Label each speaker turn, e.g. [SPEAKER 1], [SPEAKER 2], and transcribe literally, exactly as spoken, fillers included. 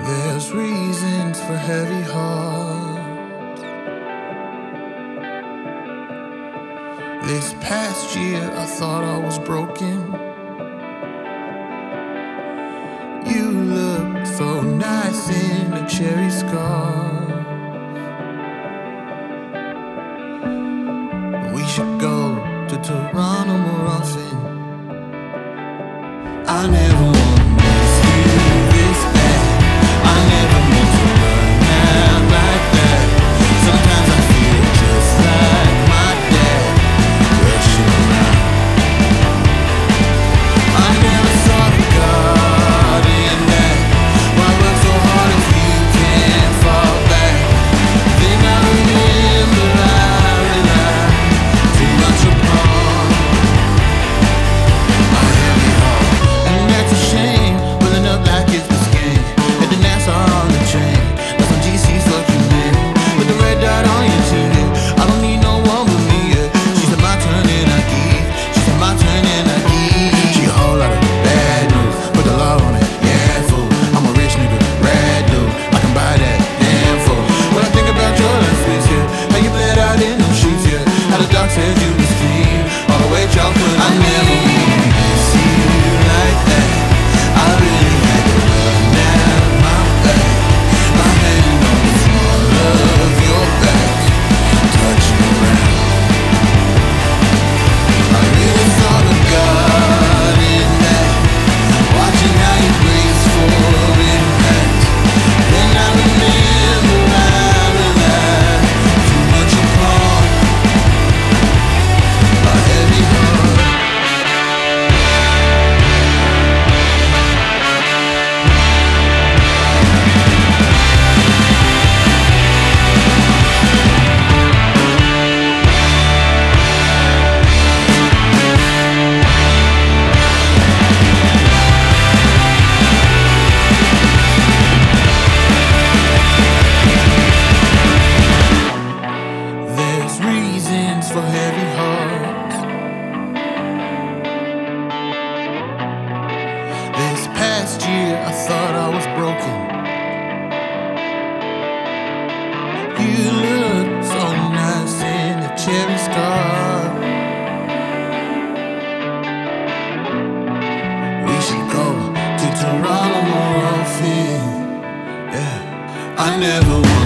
[SPEAKER 1] There's reasons for heavy hearts. This past year I thought I was broken. You look so nice in a cherry scarf. We should go to Toronto more often. I never wanna miss you this bad. I never meant to run out like that. Sometimes I feel just like my dad, rushing around. I never saw the God in that. Why work so hard if you can't fall back? Then I remember I relied too much upon my heavy heart. And that's a shame, pulling up like it's the game. At the Nassau on the train, got some G Cs for you, man. With the red dot on your chin, yeah. I don't need no one but me, yeah. She said my turn and I give. She said my turn and I give. She a whole lot of bad news, put the law on it, yeah, fool. I'm a rich nigga, rad dude, I can buy that damn fool. When I think about your last face, yeah, how you bled out in them sheets, yeah. How the doc said you was clean, all the way y'all put I never wanna see you like that. I really had to run out my back. My hand on the small of your back, touching around. I really saw the God in that, watching how you brace for impact. Then I remember I relied too much upon a heavy heart. There's reasons for heavy hearts. This past year I thought I was broken. You look so nice in a cherry scarf. We should go to Toronto more often. Yeah, I never